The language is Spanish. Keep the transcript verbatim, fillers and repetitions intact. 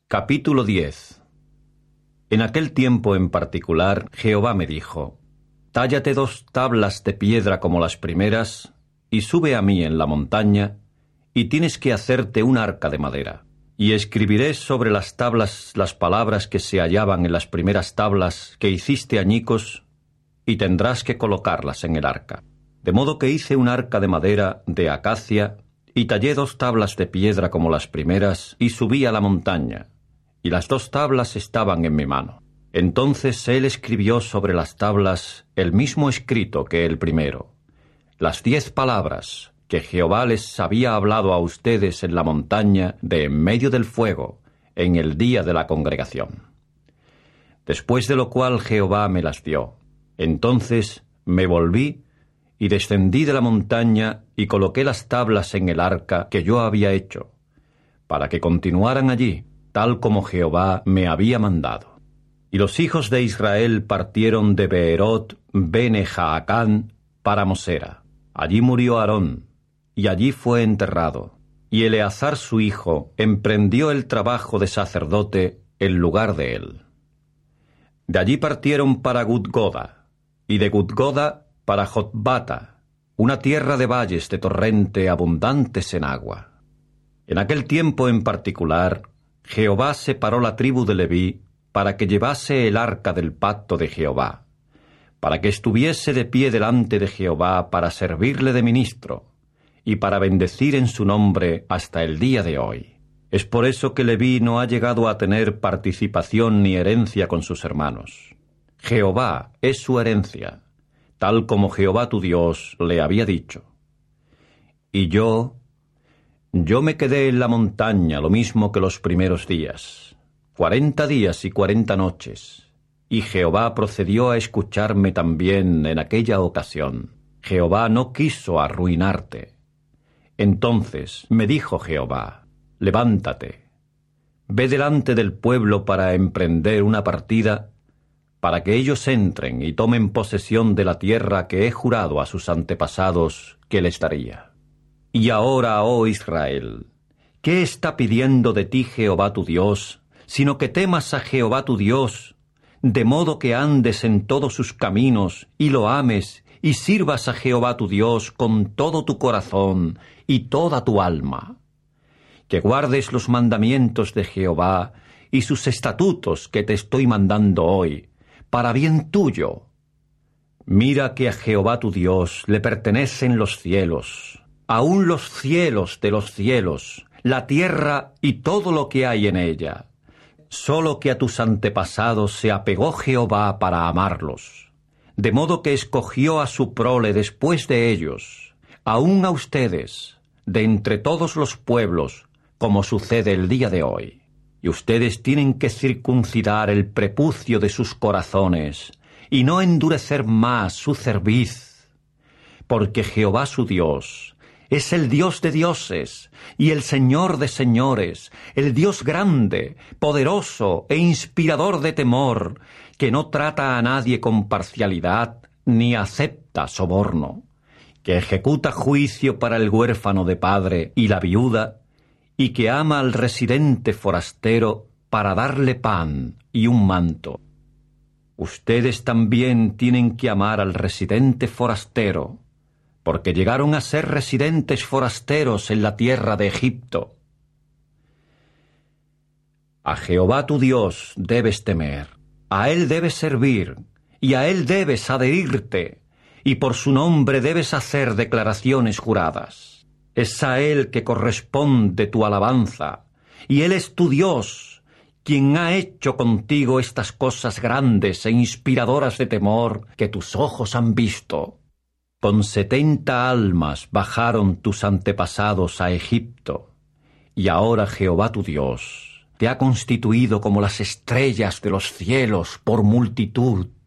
Capítulo diez. En aquel tiempo en particular, Jehová me dijo: Tállate dos tablas de piedra como las primeras, y sube a mí en la montaña, y tienes que hacerte un arca de madera. Y escribiré sobre las tablas las palabras que se hallaban en las primeras tablas que hiciste añicos, y tendrás que colocarlas en el arca. De modo que hice un arca de madera de acacia, y tallé dos tablas de piedra como las primeras, y subí a la montaña, y las dos tablas estaban en mi mano. Entonces él escribió sobre las tablas el mismo escrito que el primero, las diez palabras que Jehová les había hablado a ustedes en la montaña de en medio del fuego, en el día de la congregación. Después de lo cual Jehová me las dio. Entonces me volví y descendí de la montaña y coloqué las tablas en el arca que yo había hecho, para que continuaran allí, tal como Jehová me había mandado. Y los hijos de Israel partieron de Beerot Bene Jaacán para Mosera. Allí murió Aarón, y allí fue enterrado. Y Eleazar su hijo emprendió el trabajo de sacerdote en lugar de él. De allí partieron para Gudgoda, y de Gudgoda para Jotbata, una tierra de valles de torrente abundantes en agua. En aquel tiempo en particular, Jehová separó la tribu de Leví para que llevase el arca del pacto de Jehová, para que estuviese de pie delante de Jehová para servirle de ministro, y para bendecir en su nombre hasta el día de hoy. Es por eso que Leví no ha llegado a tener participación ni herencia con sus hermanos. Jehová es su herencia, tal como Jehová tu Dios le había dicho. Y yo... Yo me quedé en la montaña lo mismo que los primeros días, cuarenta días y cuarenta noches, y Jehová procedió a escucharme también en aquella ocasión. Jehová no quiso arruinarte. Entonces me dijo Jehová: levántate, ve delante del pueblo para emprender una partida, para que ellos entren y tomen posesión de la tierra que he jurado a sus antepasados que les daría. Y ahora, oh Israel, ¿qué está pidiendo de ti Jehová tu Dios, sino que temas a Jehová tu Dios, de modo que andes en todos sus caminos, y lo ames, y sirvas a Jehová tu Dios con todo tu corazón y toda tu alma? Que guardes los mandamientos de Jehová y sus estatutos que te estoy mandando hoy, para bien tuyo. Mira que a Jehová tu Dios le pertenecen los cielos, aun los cielos de los cielos, la tierra y todo lo que hay en ella. Solo que a tus antepasados se apegó Jehová para amarlos, de modo que escogió a su prole después de ellos, aun a ustedes, de entre todos los pueblos, como sucede el día de hoy. Y ustedes tienen que circuncidar el prepucio de sus corazones, y no endurecer más su cerviz, porque Jehová su Dios es el Dios de dioses y el Señor de señores, el Dios grande, poderoso e inspirador de temor, que no trata a nadie con parcialidad ni acepta soborno, que ejecuta juicio para el huérfano de padre y la viuda, y que ama al residente forastero para darle pan y un manto. Ustedes también tienen que amar al residente forastero, porque llegaron a ser residentes forasteros en la tierra de Egipto. A Jehová tu Dios debes temer, a Él debes servir, y a Él debes adherirte, y por su nombre debes hacer declaraciones juradas. Es a Él que corresponde tu alabanza, y Él es tu Dios, quien ha hecho contigo estas cosas grandes e inspiradoras de temor que tus ojos han visto. Con setenta almas bajaron tus antepasados a Egipto, y ahora Jehová tu Dios te ha constituido como las estrellas de los cielos por multitud,